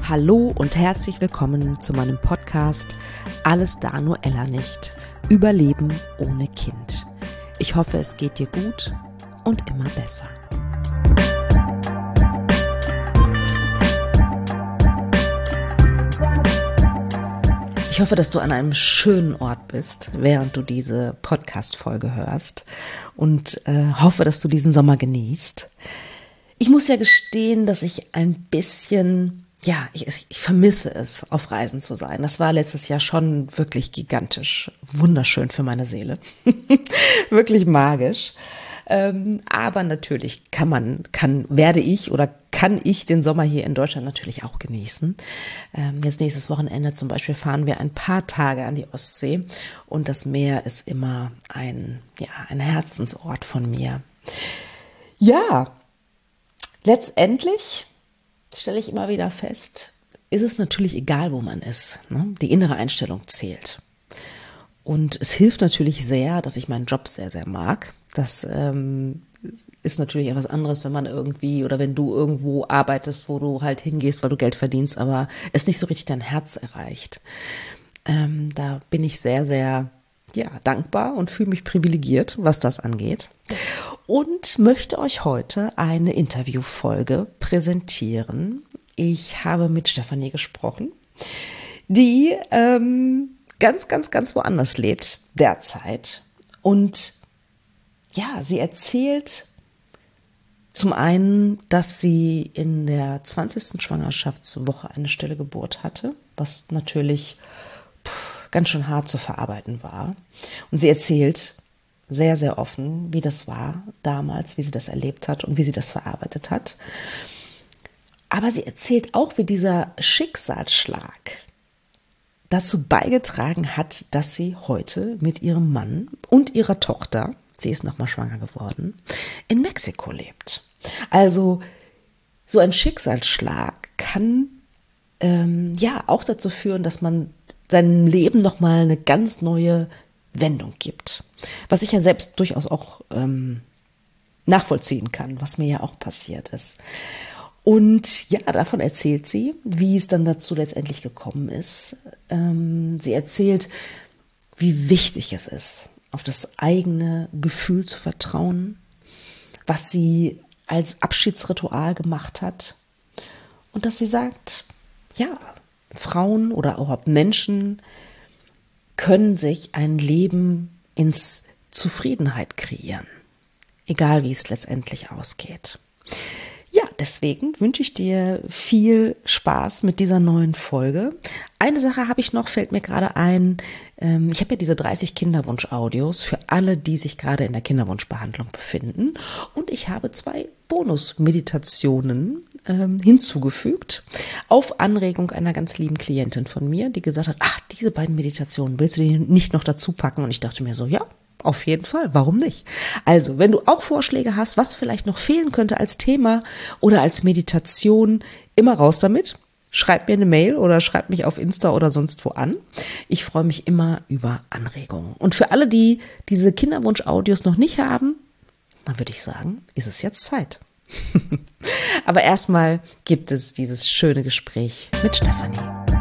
Hallo und herzlich willkommen zu meinem Podcast Alles da nur Ella nicht. Überleben ohne Kind. Ich hoffe, es geht dir gut und immer besser. Ich hoffe, dass du an einem schönen Ort bist, während du diese Podcast-Folge hörst und hoffe, dass du diesen Sommer genießt. Ich muss ja gestehen, dass ich ein bisschen, ich vermisse es, auf Reisen zu sein. Das war letztes Jahr schon wirklich gigantisch, wunderschön für meine Seele, wirklich magisch. Aber natürlich kann ich den Sommer hier in Deutschland natürlich auch genießen. Jetzt nächstes Wochenende zum Beispiel fahren wir ein paar Tage an die Ostsee und das Meer ist immer ein Herzensort von mir. Ja, letztendlich stelle ich immer wieder fest, ist es natürlich egal, wo man ist, ne? Die innere Einstellung zählt. Und es hilft natürlich sehr, dass ich meinen Job sehr, sehr mag. Das ist natürlich etwas anderes, wenn man wenn du irgendwo arbeitest, wo du halt hingehst, weil du Geld verdienst, aber es nicht so richtig dein Herz erreicht. Da bin ich sehr, sehr dankbar und fühle mich privilegiert, was das angeht. Und möchte euch heute eine Interviewfolge präsentieren. Ich habe mit Stefanie gesprochen, die ganz, ganz, ganz woanders lebt derzeit. Und sie erzählt zum einen, dass sie in der 20. Schwangerschaftswoche eine stille Geburt hatte, was natürlich ganz schön hart zu verarbeiten war. Und sie erzählt sehr, sehr offen, wie das war damals, wie sie das erlebt hat und wie sie das verarbeitet hat. Aber sie erzählt auch, wie dieser Schicksalsschlag dazu beigetragen hat, dass sie heute mit ihrem Mann und ihrer Tochter, sie ist nochmal schwanger geworden, in Mexiko lebt. Also so ein Schicksalsschlag kann auch dazu führen, dass man seinem Leben nochmal eine ganz neue Wendung gibt. Was ich ja selbst durchaus auch nachvollziehen kann, was mir ja auch passiert ist. Und davon erzählt sie, wie es dann dazu letztendlich gekommen ist. Sie erzählt, wie wichtig es ist, auf das eigene Gefühl zu vertrauen, was sie als Abschiedsritual gemacht hat. Und dass sie sagt, Frauen oder auch Menschen können sich ein Leben ins Zufriedenheit kreieren, egal wie es letztendlich ausgeht. Deswegen wünsche ich dir viel Spaß mit dieser neuen Folge. Eine Sache habe ich noch, fällt mir gerade ein. Ich habe ja diese 30 Kinderwunsch-Audios für alle, die sich gerade in der Kinderwunschbehandlung befinden. Und ich habe 2 Bonus-Meditationen hinzugefügt auf Anregung einer ganz lieben Klientin von mir, die gesagt hat, diese beiden Meditationen, willst du die nicht noch dazu packen? Und ich dachte mir so, auf jeden Fall, warum nicht? Also, wenn du auch Vorschläge hast, was vielleicht noch fehlen könnte als Thema oder als Meditation, immer raus damit. Schreib mir eine Mail oder schreib mich auf Insta oder sonst wo an. Ich freue mich immer über Anregungen. Und für alle, die diese Kinderwunsch-Audios noch nicht haben, dann würde ich sagen, ist es jetzt Zeit. Aber erstmal gibt es dieses schöne Gespräch mit Stefanie.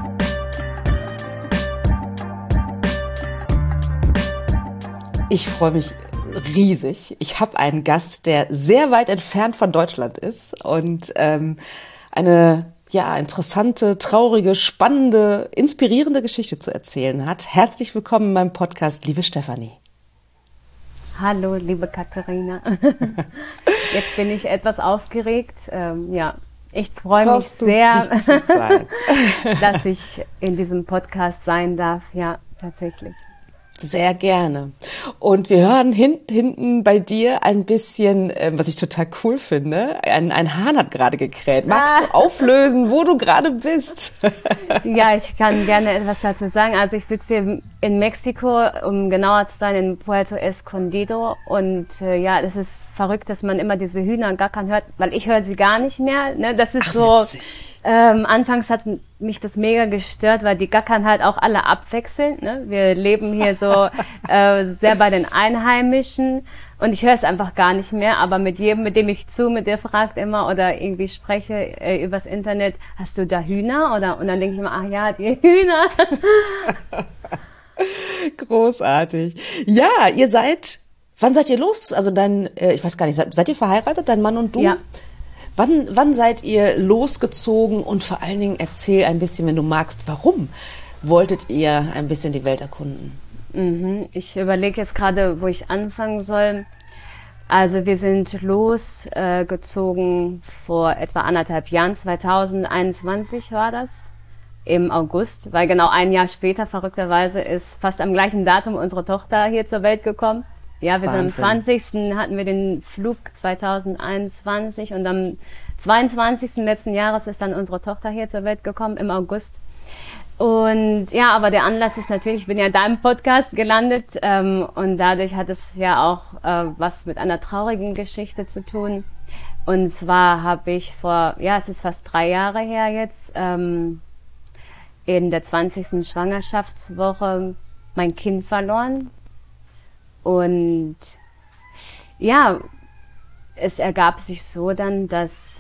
Ich freue mich riesig. Ich habe einen Gast, der sehr weit entfernt von Deutschland ist und eine interessante, traurige, spannende, inspirierende Geschichte zu erzählen hat. Herzlich willkommen in meinem Podcast, liebe Stefanie. Hallo, liebe Katharina. Jetzt bin ich etwas aufgeregt. Ich freue mich sehr, dass ich in diesem Podcast sein darf. Ja, tatsächlich. Sehr gerne. Und wir hören hinten bei dir ein bisschen, was ich total cool finde, ein Hahn hat gerade gekräht. Magst du auflösen, wo du gerade bist? Ja, ich kann gerne etwas dazu sagen. Also ich sitze hier in Mexiko, um genauer zu sein, in Puerto Escondido. Und das ist verrückt, dass man immer diese Hühner gar keinen hört, weil ich höre sie gar nicht mehr. Ne? Das ist witzig. Anfangs hat mich das mega gestört, weil die gackern halt auch alle abwechselnd. Ne? Wir leben hier so sehr bei den Einheimischen Und ich höre es einfach gar nicht mehr, aber mit jedem, mit dem ich mit der fragt immer oder irgendwie spreche übers Internet, hast du da Hühner? Und dann denke ich immer, ach ja, die Hühner. Großartig. Ja, wann seid ihr los? Also ich weiß gar nicht, seid ihr verheiratet, dein Mann und du? Ja. Wann seid ihr losgezogen und vor allen Dingen erzähl ein bisschen, wenn du magst, warum wolltet ihr ein bisschen die Welt erkunden? Ich überlege jetzt gerade, wo ich anfangen soll. Also wir sind losgezogen vor etwa 1,5 Jahren, 2021 war das, im August, weil genau ein Jahr später, verrückterweise, ist fast am gleichen Datum unsere Tochter hier zur Welt gekommen. Ja, wir Wahnsinn. sind am 20. hatten wir den Flug 2021 und am 22. letzten Jahres ist dann unsere Tochter hier zur Welt gekommen, im August. Und ja, aber der Anlass ist natürlich, ich bin ja in deinem Podcast gelandet und dadurch hat es ja auch was mit einer traurigen Geschichte zu tun. Und zwar habe ich es ist fast 3 Jahre her jetzt, in der 20. Schwangerschaftswoche mein Kind verloren. Und ja, es ergab sich so dann, dass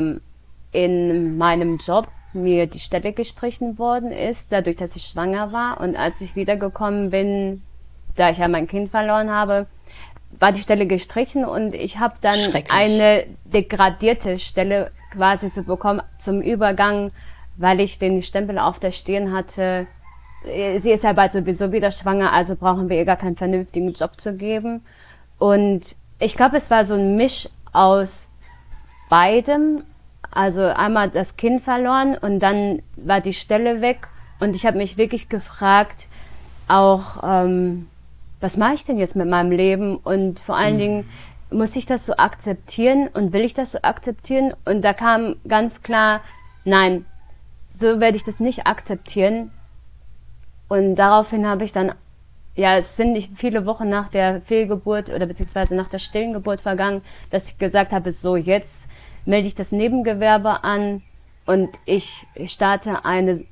in meinem Job mir die Stelle gestrichen worden ist, dadurch, dass ich schwanger war. Und als ich wiedergekommen bin, da ich ja mein Kind verloren habe, war die Stelle gestrichen und ich habe dann eine degradierte Stelle quasi so bekommen zum Übergang, weil ich den Stempel auf der Stirn hatte. Sie ist ja bald sowieso wieder schwanger, also brauchen wir ihr gar keinen vernünftigen Job zu geben. Und ich glaube, es war so ein Misch aus beidem. Also einmal das Kind verloren und dann war die Stelle weg und ich habe mich wirklich gefragt, auch was mache ich denn jetzt mit meinem Leben und vor allen Dingen muss ich das so akzeptieren und will ich das so akzeptieren? Und da kam ganz klar, nein, so werde ich das nicht akzeptieren. Und daraufhin habe ich dann, ja, es sind nicht viele Wochen nach der Fehlgeburt oder beziehungsweise nach der stillen Geburt vergangen, dass ich gesagt habe, so jetzt melde ich das Nebengewerbe an und ich starte eine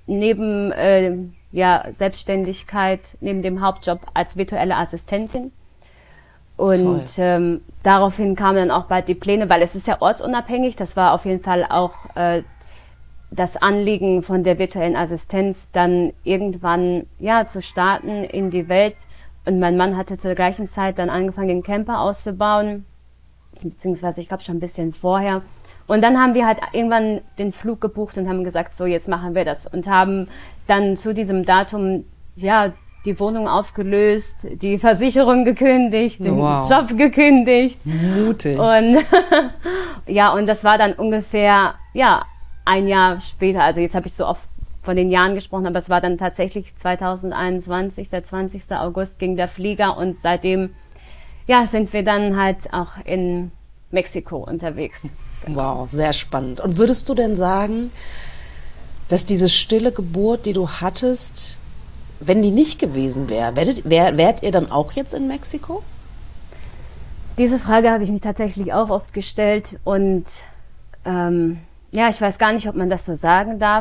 Selbstständigkeit neben dem Hauptjob als virtuelle Assistentin. Und daraufhin kamen dann auch bald die Pläne, weil es ist ja ortsunabhängig. Das war auf jeden Fall auch das Anliegen von der virtuellen Assistenz, dann irgendwann zu starten in die Welt. Und mein Mann hatte zur gleichen Zeit dann angefangen, den Camper auszubauen, beziehungsweise ich glaube schon ein bisschen vorher. Und dann haben wir halt irgendwann den Flug gebucht und haben gesagt, so jetzt machen wir das. Und haben dann zu diesem Datum, die Wohnung aufgelöst, die Versicherung gekündigt, den Job gekündigt. Mutig. Und und das war dann ungefähr, ein Jahr später. Also jetzt habe ich so oft von den Jahren gesprochen, aber es war dann tatsächlich 2021, der 20. August ging der Flieger und seitdem, sind wir dann halt auch in Mexiko unterwegs. Wow, sehr spannend. Und würdest du denn sagen, dass diese stille Geburt, die du hattest, wenn die nicht gewesen wäre, wärt ihr dann auch jetzt in Mexiko? Diese Frage habe ich mich tatsächlich auch oft gestellt und ich weiß gar nicht, ob man das so sagen darf,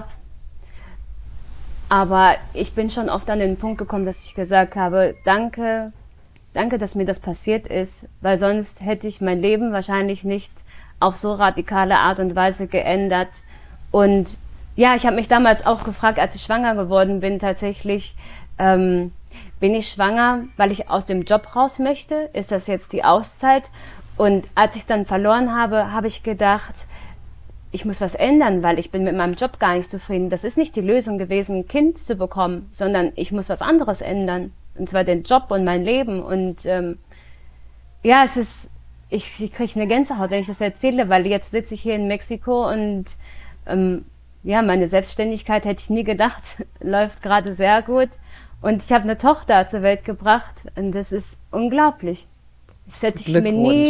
aber ich bin schon oft an den Punkt gekommen, dass ich gesagt habe, danke, dass mir das passiert ist, weil sonst hätte ich mein Leben wahrscheinlich nicht auf so radikale Art und Weise geändert. Und ich habe mich damals auch gefragt, als ich schwanger geworden bin, tatsächlich, bin ich schwanger, weil ich aus dem Job raus möchte? Ist das jetzt die Auszeit? Und als ich es dann verloren habe, habe ich gedacht, ich muss was ändern, weil ich bin mit meinem Job gar nicht zufrieden. Das ist nicht die Lösung gewesen, ein Kind zu bekommen, sondern ich muss was anderes ändern. Und zwar den Job und mein Leben. Und es ist, ich kriege eine Gänsehaut, wenn ich das erzähle, weil jetzt sitze ich hier in Mexiko und meine Selbstständigkeit hätte ich nie gedacht, läuft gerade sehr gut. Und ich habe eine Tochter zur Welt gebracht und das ist unglaublich. Das hätte ich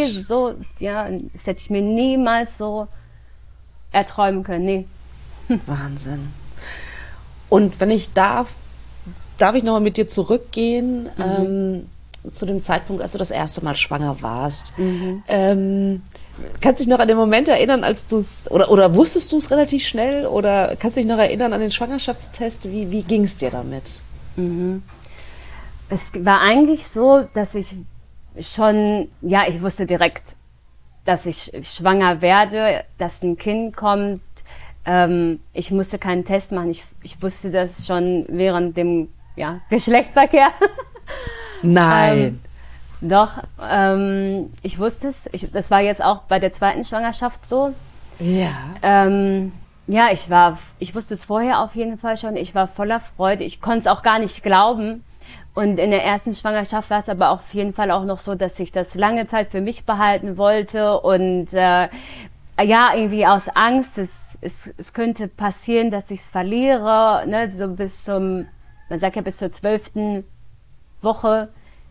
mir niemals so erträumen können. Nee. Wahnsinn. Und wenn ich darf ich nochmal mit dir zurückgehen zu dem Zeitpunkt, als du das erste Mal schwanger warst. Kannst du dich noch an den Moment erinnern, als du es, oder wusstest du es relativ schnell, oder kannst du dich noch erinnern an den Schwangerschaftstest? Wie ging es dir damit? Es war eigentlich so, dass ich schon, ja, ich wusste direkt, dass ich schwanger werde, dass ein Kind kommt. Ich musste keinen Test machen. Ich wusste das schon während dem Geschlechtsverkehr. Nein. Doch, ich wusste es. Das war jetzt auch bei der zweiten Schwangerschaft so. Ja. Ja, ich wusste es vorher auf jeden Fall schon. Ich war voller Freude. Ich konnte es auch gar nicht glauben. Und in der ersten Schwangerschaft war es aber auf jeden Fall auch noch so, dass ich das lange Zeit für mich behalten wollte. Und irgendwie aus Angst, es könnte passieren, dass ich es verliere. Ne? So man sagt ja bis zur 12. Woche.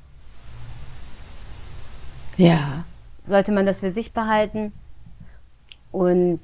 Ja. Sollte man das für sich behalten. Und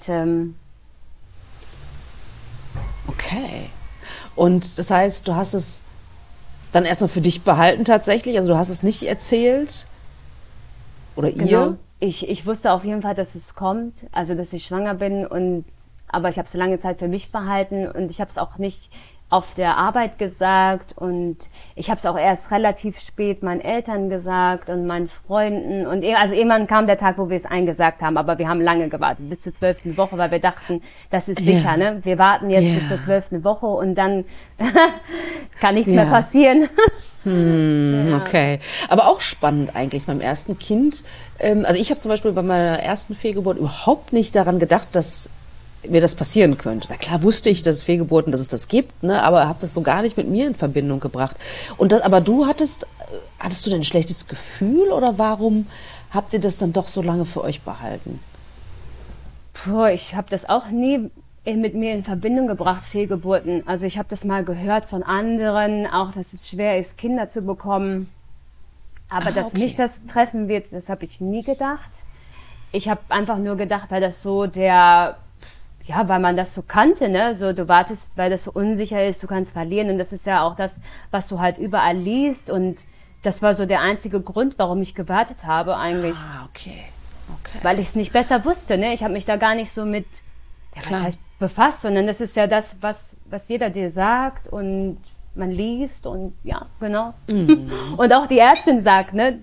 okay. Und das heißt, du hast es dann erstmal für dich behalten tatsächlich? Also du hast es nicht erzählt? Oder genau. ihr? Ich wusste auf jeden Fall, dass es kommt, also dass ich schwanger bin, aber ich habe es lange Zeit für mich behalten und ich habe es auch nicht auf der Arbeit gesagt und ich habe es auch erst relativ spät meinen Eltern gesagt und meinen Freunden und also irgendwann kam der Tag, wo wir es eingesagt haben, aber wir haben lange gewartet, bis zur 12. Woche, weil wir dachten, das ist sicher, ne? Wir warten jetzt bis zur 12. Woche und dann kann nichts mehr passieren. Okay. Aber auch spannend eigentlich beim ersten Kind. Also ich habe zum Beispiel bei meiner ersten Fehlgeburt überhaupt nicht daran gedacht, dass mir das passieren könnte. Na klar wusste ich, dass Fehlgeburten, dass es das gibt, ne, aber habe das so gar nicht mit mir in Verbindung gebracht. Aber du hattest du denn ein schlechtes Gefühl oder warum habt ihr das dann doch so lange für euch behalten? Ich habe das auch nie mit mir in Verbindung gebracht, Fehlgeburten. Also ich habe das mal gehört von anderen, auch dass es schwer ist, Kinder zu bekommen. Aber dass mich das treffen wird, das habe ich nie gedacht. Ich habe einfach nur gedacht, weil das so weil man das so kannte, ne? So, du wartest, weil das so unsicher ist, du kannst verlieren. Und das ist ja auch das, was du halt überall liest. Und das war so der einzige Grund, warum ich gewartet habe eigentlich. Ah, okay. Weil ich es nicht besser wusste, ne? Ich habe mich da gar nicht so mit, was heißt befasst, sondern das ist ja das, was jeder dir sagt und man liest und ja, genau. Und auch die Ärztin sagt, ne?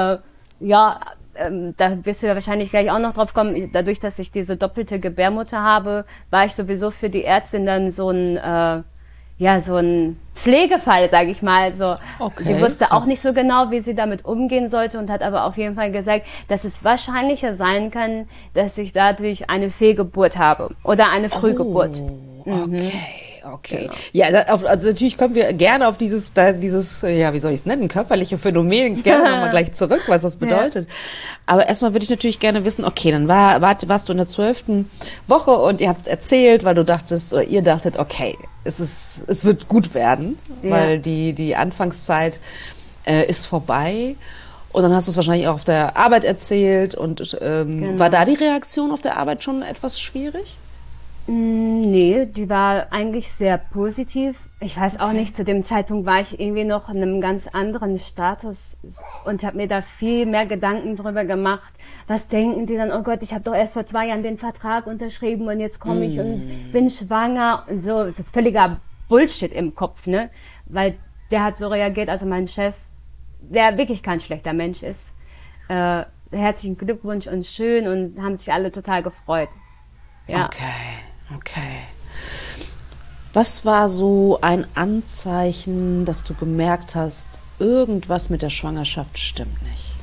Da wirst du ja wahrscheinlich gleich auch noch drauf kommen, dadurch, dass ich diese doppelte Gebärmutter habe, war ich sowieso für die Ärztin dann so ein Pflegefall, sage ich mal. So. Okay, sie wusste krass. auch nicht so genau, wie sie damit umgehen sollte und hat aber auf jeden Fall gesagt, dass es wahrscheinlicher sein kann, dass ich dadurch eine Fehlgeburt habe oder eine Frühgeburt. Okay. Genau. Ja, also natürlich kommen wir gerne auf dieses, wie soll ich es nennen, körperliche Phänomen gerne nochmal gleich zurück, was das bedeutet. Ja. Aber erstmal würde ich natürlich gerne wissen, okay, dann warst du in der 12. Woche und ihr habt es erzählt, weil du dachtest, oder ihr dachtet, okay, es wird gut werden, weil die Anfangszeit ist vorbei. Und dann hast du es wahrscheinlich auch auf der Arbeit erzählt und Genau. War da die Reaktion auf der Arbeit schon etwas schwierig? Nee, die war eigentlich sehr positiv. Ich weiß auch nicht, zu dem Zeitpunkt war ich irgendwie noch in einem ganz anderen Status und habe mir da viel mehr Gedanken drüber gemacht. Was denken die dann? Oh Gott, ich habe doch erst vor 2 Jahren den Vertrag unterschrieben und jetzt komme ich und bin schwanger. Und so völliger Bullshit im Kopf, ne? Weil der hat so reagiert, also mein Chef, der wirklich kein schlechter Mensch ist. Herzlichen Glückwunsch und schön und haben sich alle total gefreut. Ja. Okay. Was war so ein Anzeichen, dass du gemerkt hast, irgendwas mit der Schwangerschaft stimmt nicht?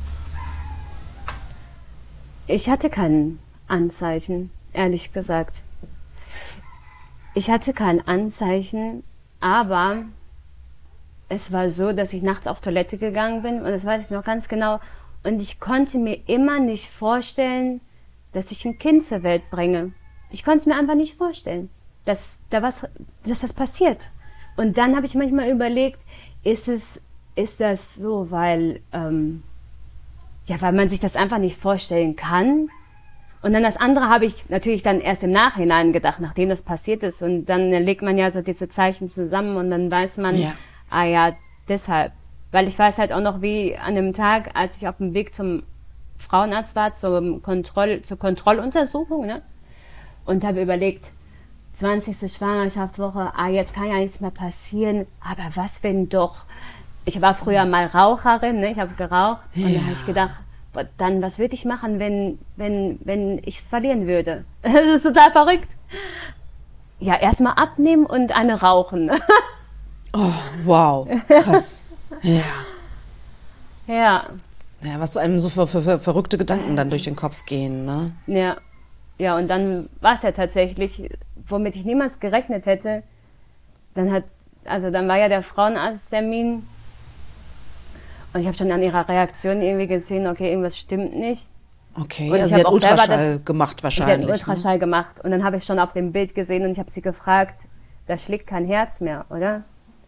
Ich hatte kein Anzeichen, ehrlich gesagt. Ich hatte kein Anzeichen, aber es war so, dass ich nachts auf Toilette gegangen bin und das weiß ich noch ganz genau. Und ich konnte mir immer nicht vorstellen, dass ich ein Kind zur Welt bringe. Ich konnte es mir einfach nicht vorstellen, dass das passiert. Und dann habe ich manchmal überlegt, ist das so, weil man sich das einfach nicht vorstellen kann. Und dann das andere habe ich natürlich dann erst im Nachhinein gedacht, nachdem das passiert ist. Und dann legt man ja so diese Zeichen zusammen und dann weiß man, deshalb. Weil ich weiß halt auch noch, wie an dem Tag, als ich auf dem Weg zum Frauenarzt war, zur Kontrolluntersuchung, ne? Und habe überlegt, 20. Schwangerschaftswoche, jetzt kann ja nichts mehr passieren, aber was, wenn doch Ich war früher mal Raucherin, ne? Ich habe geraucht. Und dann habe ich gedacht, dann, was würde ich machen, wenn ich es verlieren würde? Das ist total verrückt. Ja, erstmal abnehmen und eine rauchen. Oh, wow, krass. Ja. Ja. Ja, was so einem so für verrückte Gedanken dann durch den Kopf gehen, ne? Ja. Ja, und dann war es ja tatsächlich, womit ich niemals gerechnet hätte. Dann war ja der Frauenarzttermin. Und ich habe schon an ihrer Reaktion irgendwie gesehen, okay, irgendwas stimmt nicht. Okay, Und also ich sie hat hab auch Ultraschall gemacht Sie hat wahrscheinlich. einen Ultraschall gemacht. Und dann habe ich schon auf dem Bild gesehen und ich habe sie gefragt, da schlägt kein Herz mehr, oder?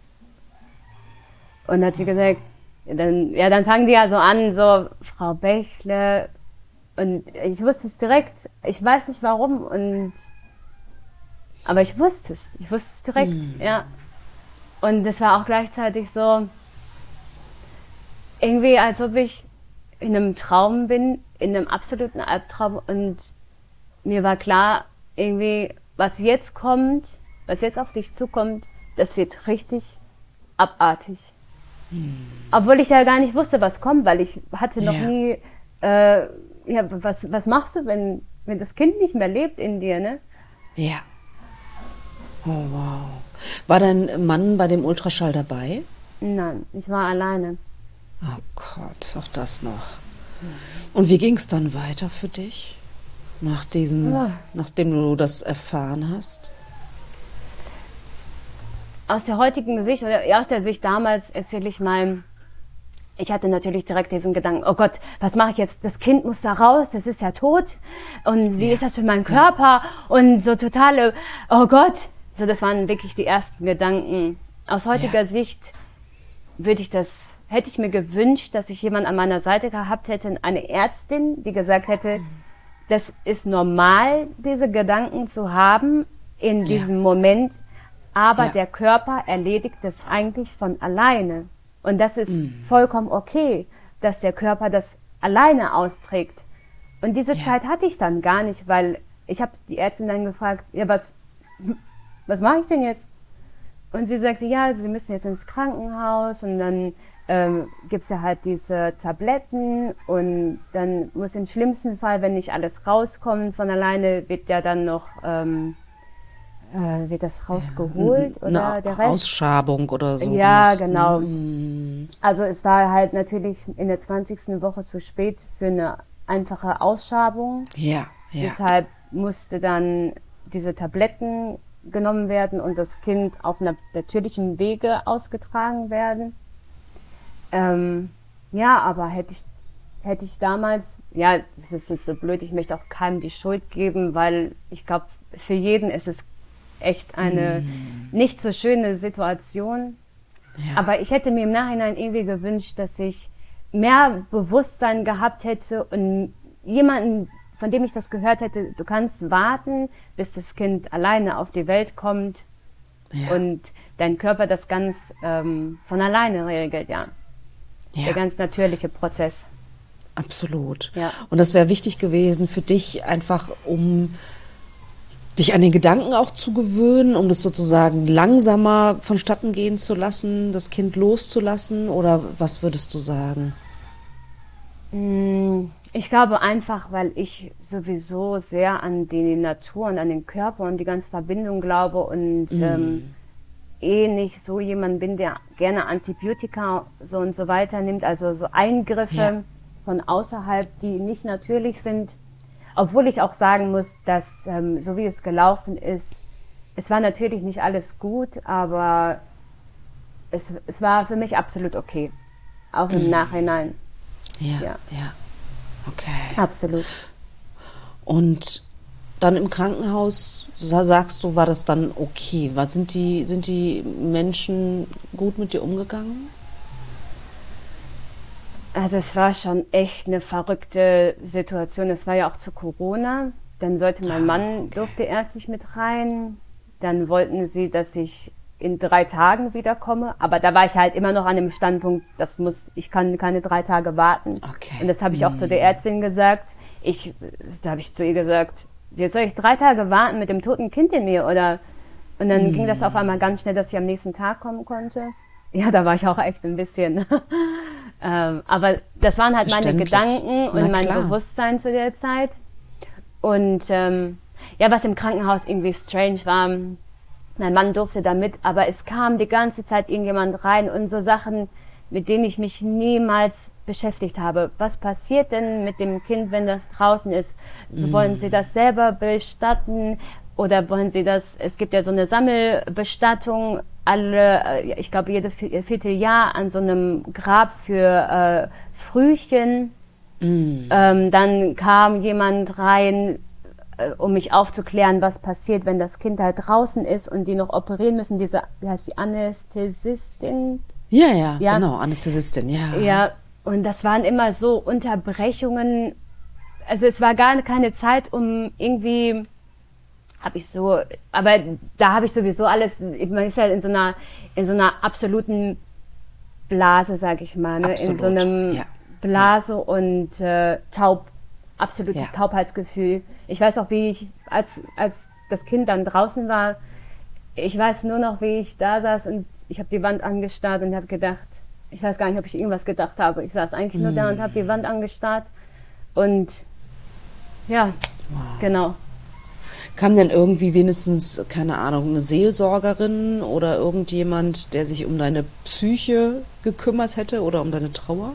Und hat sie gesagt, dann fangen die ja so an, so, Frau Bächle. Und ich wusste es direkt. Ich weiß nicht warum. Aber ich wusste es direkt, ja. Und es war auch gleichzeitig so, irgendwie, als ob ich in einem Traum bin, in einem absoluten Albtraum. Und mir war klar, irgendwie, was jetzt auf dich zukommt, das wird richtig abartig. Obwohl ich ja gar nicht wusste, was kommt, weil ich hatte noch nie, was machst du, wenn das Kind nicht mehr lebt in dir, ne? Ja. Oh, wow. War dein Mann bei dem Ultraschall dabei? Nein, ich war alleine. Oh Gott, auch das noch. Und wie ging es dann weiter für dich, nachdem du das erfahren hast? Aus der heutigen Sicht, oder aus der Sicht damals, erzähle ich mal, ich hatte natürlich direkt diesen Gedanken, oh Gott, was mache ich jetzt? Das Kind muss da raus, das ist ja tot. Und wie ist das für meinen Körper? Und so totale, oh Gott. So, das waren wirklich die ersten Gedanken. Aus heutiger Sicht hätte ich mir gewünscht, dass ich jemanden an meiner Seite gehabt hätte, eine Ärztin, die gesagt hätte, das ist normal, diese Gedanken zu haben in diesem Moment, aber der Körper erledigt das eigentlich von alleine. Und das ist vollkommen okay, dass der Körper das alleine austrägt. Und diese Zeit hatte ich dann gar nicht, weil ich habe die Ärztin dann gefragt, ja, was mache ich denn jetzt? Und sie sagte, ja, Sie müssen jetzt ins Krankenhaus und dann gibt's ja halt diese Tabletten und dann muss im schlimmsten Fall, wenn nicht alles rauskommt von alleine, wird ja dann noch wird das rausgeholt oder der Rest? Ausschabung oder so. Ja, gemacht. genau. Also es war halt natürlich in der 20. Woche zu spät für eine einfache Ausschabung. Ja. Deshalb musste dann diese Tabletten genommen werden und das Kind auf einem natürlichen Wege ausgetragen werden. Aber hätte ich damals, das ist nicht so blöd, ich möchte auch keinem die Schuld geben, weil ich glaube, für jeden ist es echt eine nicht so schöne Situation. Ja. Aber ich hätte mir im Nachhinein irgendwie gewünscht, dass ich mehr Bewusstsein gehabt hätte und jemanden, von dem ich das gehört hätte, du kannst warten, bis das Kind alleine auf die Welt kommt und dein Körper das ganz von alleine regelt, Der ganz natürliche Prozess. Absolut. Ja. Und das wäre wichtig gewesen für dich, einfach um dich an den Gedanken auch zu gewöhnen, um das sozusagen langsamer vonstatten gehen zu lassen, das Kind loszulassen, oder was würdest du sagen? Ich glaube einfach, weil ich sowieso sehr an die Natur und an den Körper und die ganze Verbindung glaube und nicht so jemand bin, der gerne Antibiotika so und so weiter nimmt, also so Eingriffe von außerhalb, die nicht natürlich sind. Obwohl ich auch sagen muss, dass so wie es gelaufen ist, es war natürlich nicht alles gut, aber es war für mich absolut okay. Auch im Nachhinein. Ja. Okay. Absolut. Und dann im Krankenhaus, sagst du, war das dann okay? Sind die Menschen gut mit dir umgegangen? Also es war schon echt eine verrückte Situation. Es war ja auch zu Corona. Dann sollte mein Mann, durfte erst nicht mit rein. Dann wollten sie, dass ich in 3 Tagen wiederkomme. Aber da war ich halt immer noch an dem Standpunkt, ich kann keine 3 Tage warten. Okay. Und das habe ich auch zu der Ärztin gesagt. Da habe ich zu ihr gesagt, jetzt soll ich 3 Tage warten mit dem toten Kind in mir, oder? Und dann ging das auf einmal ganz schnell, dass ich am nächsten Tag kommen konnte. ja, da war ich auch echt ein bisschen. Aber das waren halt meine Gedanken und mein Bewusstsein zu der Zeit. Und ja, was im Krankenhaus irgendwie strange war, mein Mann durfte da mit, aber es kam die ganze Zeit irgendjemand rein und so Sachen, mit denen ich mich niemals beschäftigt habe. Was passiert denn mit dem Kind, wenn das draußen ist? Wollen Sie das selber bestatten oder wollen Sie das, es gibt ja so eine Sammelbestattung, ich glaube jedes Vierteljahr an so einem Grab für Frühchen. Dann kam jemand rein, um mich aufzuklären, was passiert, wenn das Kind halt draußen ist und die noch operieren müssen. Diese, wie heißt die, Anästhesistin? Ja, genau, Anästhesistin, ja. Ja, und das waren immer so Unterbrechungen. Also es war gar keine Zeit, um irgendwie, aber da habe ich sowieso alles, man ist ja in so einer absoluten Blase, sag ich mal, ne? Absolut, in so einem Blase und absolutes Ja. Taubheitsgefühl. Ich weiß auch, wie ich, als das Kind dann draußen war, ich weiß nur noch, wie ich da saß und ich habe die Wand angestarrt und habe gedacht, ich weiß gar nicht, ob ich irgendwas gedacht habe. Ich saß eigentlich nur da und habe die Wand angestarrt und ja, genau. Kam denn irgendwie wenigstens, keine Ahnung, eine Seelsorgerin oder irgendjemand, der sich um deine Psyche gekümmert hätte oder um deine Trauer?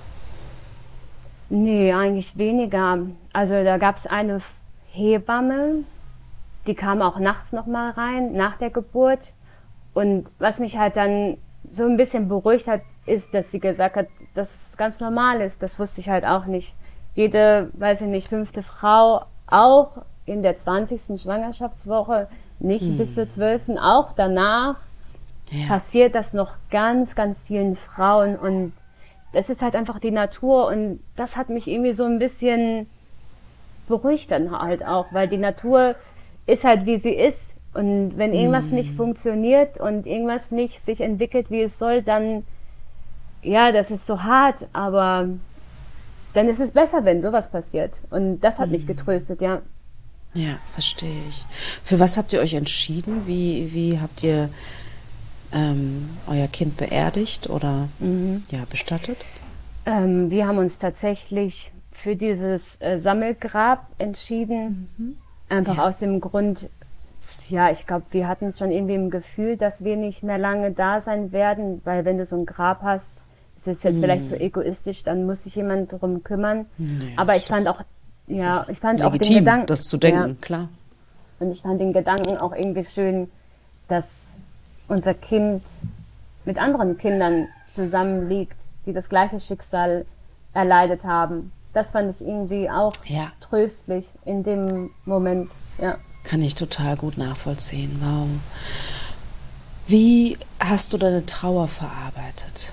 Nee, eigentlich weniger. Also da gab es eine Hebamme, die kam auch nachts noch mal rein, nach der Geburt. Und was mich halt dann so ein bisschen beruhigt hat, ist, dass sie gesagt hat, dass es ganz normal ist. Das wusste ich halt auch nicht. Jede, weiß ich nicht, 5. Frau, auch in der 20. Schwangerschaftswoche, nicht bis zur 12., auch danach, passiert das noch ganz, ganz vielen Frauen. Und das ist halt einfach die Natur. Und das hat mich irgendwie so ein bisschen beruhigt dann halt auch, weil die Natur ist halt, wie sie ist. Und wenn irgendwas nicht funktioniert und irgendwas nicht sich entwickelt, wie es soll, dann, ja, das ist so hart, aber dann ist es besser, wenn sowas passiert. Und das hat mich getröstet, ja. Ja, verstehe ich. Für was habt ihr euch entschieden? Wie habt ihr euer Kind beerdigt oder bestattet? Wir haben uns tatsächlich für dieses Sammelgrab entschieden. Einfach aus dem Grund, ja, ich glaube, wir hatten es schon irgendwie im Gefühl, dass wir nicht mehr lange da sein werden, weil wenn du so ein Grab hast, ist es jetzt vielleicht so egoistisch, dann muss sich jemand drum kümmern. Nee, aber ich fand auch, ich fand auch den Gedanken, das zu denken, klar. Und ich fand den Gedanken auch irgendwie schön, dass unser Kind mit anderen Kindern zusammenliegt, die das gleiche Schicksal erleidet haben. Das fand ich irgendwie auch tröstlich in dem Moment, ja. Kann ich total gut nachvollziehen. Wow. Wie hast du deine Trauer verarbeitet?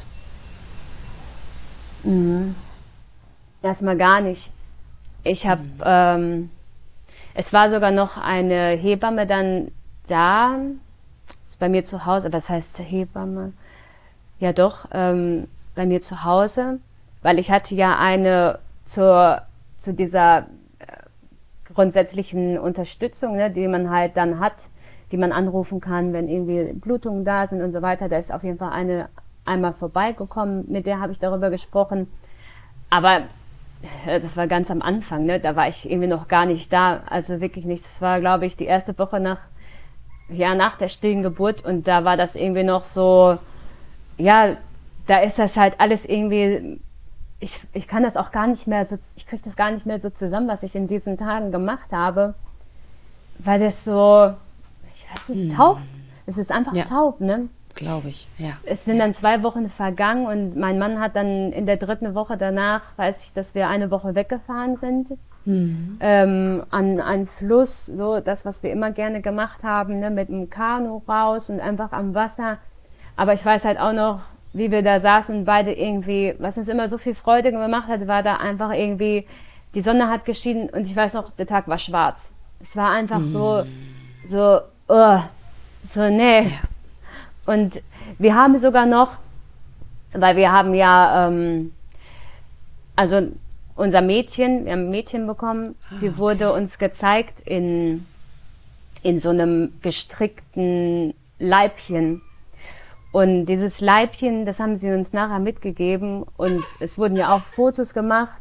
Erstmal gar nicht. Ich habe, es war sogar noch eine Hebamme dann da, ist bei mir zu Hause, was heißt Hebamme? Ja doch, bei mir zu Hause, weil ich hatte ja eine zu dieser grundsätzlichen Unterstützung, ne, die man halt dann hat, die man anrufen kann, wenn irgendwie Blutungen da sind und so weiter. Da ist auf jeden Fall eine einmal vorbeigekommen, mit der habe ich darüber gesprochen. Aber das war ganz am Anfang, ne? Da war ich irgendwie noch gar nicht da, also wirklich nicht. Das war, glaube ich, die erste Woche nach der stillen Geburt und da war das irgendwie noch so, ja, da ist das halt alles irgendwie, ich kann das auch gar nicht mehr so, ich kriege das gar nicht mehr so zusammen, was ich in diesen Tagen gemacht habe, weil das so, ich weiß nicht, taub, es ist einfach taub, ne? Glaube ich, ja. Es sind dann 2 Wochen vergangen und mein Mann hat dann in der 3. Woche danach, weiß ich, dass wir eine Woche weggefahren sind, an einen Fluss, so das, was wir immer gerne gemacht haben, ne, mit dem Kanu raus und einfach am Wasser. Aber ich weiß halt auch noch, wie wir da saßen und beide irgendwie, was uns immer so viel Freude gemacht hat, war da einfach irgendwie, die Sonne hat geschienen und ich weiß noch, der Tag war schwarz. Es war einfach so, nee. Ja. Und wir haben sogar noch, weil wir haben ja, also unser Mädchen, wir haben ein Mädchen bekommen, sie wurde uns gezeigt in so einem gestrickten Leibchen. Und dieses Leibchen, das haben sie uns nachher mitgegeben und es wurden ja auch Fotos gemacht.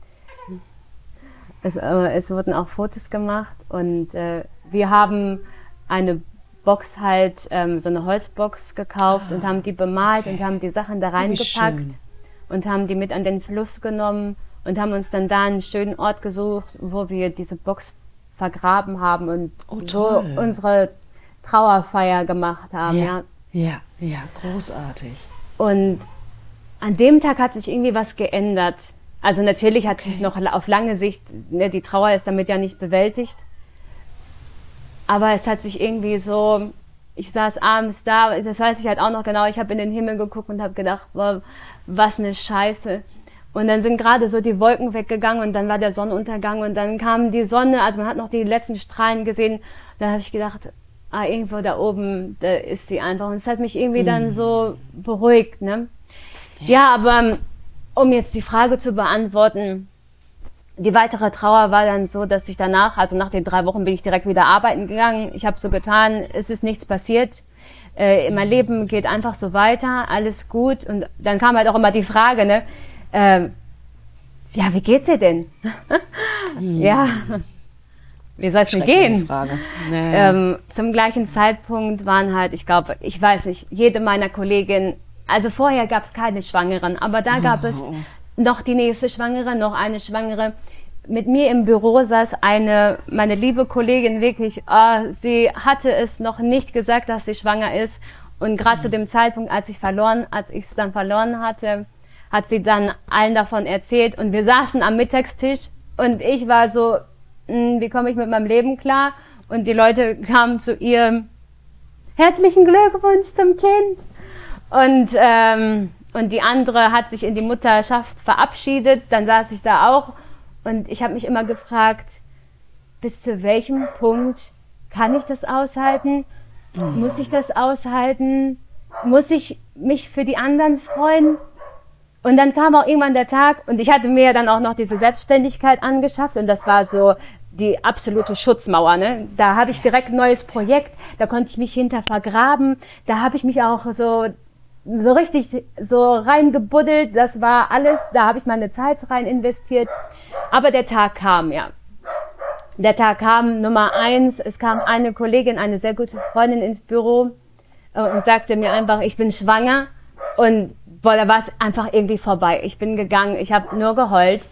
Es wurden auch Fotos gemacht und wir haben eine Box halt, so eine Holzbox gekauft und haben die bemalt und haben die Sachen da reingepackt und haben die mit an den Fluss genommen und haben uns dann da einen schönen Ort gesucht, wo wir diese Box vergraben haben und so unsere Trauerfeier gemacht haben. Ja, großartig. Und an dem Tag hat sich irgendwie was geändert. Also natürlich hat sich noch auf lange Sicht, ne, die Trauer ist damit ja nicht bewältigt. Aber es hat sich irgendwie so, ich saß abends da, das weiß ich halt auch noch genau, ich habe in den Himmel geguckt und habe gedacht, wow, was eine Scheiße. Und dann sind gerade so die Wolken weggegangen und dann war der Sonnenuntergang und dann kam die Sonne, also man hat noch die letzten Strahlen gesehen. Dann habe ich gedacht, irgendwo da oben, da ist sie einfach. Und es hat mich irgendwie dann so beruhigt, ne? Ja, aber um jetzt die Frage zu beantworten, die weitere Trauer war dann so, dass ich danach, also nach den 3 Wochen bin ich direkt wieder arbeiten gegangen. Ich habe so getan, es ist nichts passiert. Mein Leben geht einfach so weiter, alles gut. Und dann kam halt auch immer die Frage, ne? Ja, wie geht's dir denn? Ja, wie soll's mir gehen? Frage. Nee. Zum gleichen Zeitpunkt waren halt, ich glaube, ich weiß nicht, jede meiner Kolleginnen, also vorher gab es keine Schwangeren, aber da gab es noch die nächste Schwangere, noch eine Schwangere. Mit mir im Büro saß meine liebe Kollegin wirklich, sie hatte es noch nicht gesagt, dass sie schwanger ist. Und gerade zu dem Zeitpunkt, als ich es dann verloren hatte, hat sie dann allen davon erzählt. Und wir saßen am Mittagstisch und ich war so, wie komme ich mit meinem Leben klar? Und die Leute kamen zu ihr, herzlichen Glückwunsch zum Kind. Und die andere hat sich in die Mutterschaft verabschiedet. Dann saß ich da auch und ich habe mich immer gefragt, bis zu welchem Punkt kann ich das aushalten? Muss ich das aushalten? Muss ich mich für die anderen freuen? Und dann kam auch irgendwann der Tag und ich hatte mir dann auch noch diese Selbstständigkeit angeschafft und das war so die absolute Schutzmauer, ne? Da habe ich direkt ein neues Projekt, da konnte ich mich hinter vergraben, da habe ich mich auch so richtig so reingebuddelt, das war alles, da habe ich meine Zeit rein investiert. Aber der Tag kam, ja. Der Tag kam, Nummer 1, es kam eine Kollegin, eine sehr gute Freundin ins Büro und sagte mir einfach, ich bin schwanger und boah, da war es einfach irgendwie vorbei. Ich bin gegangen, ich habe nur geheult.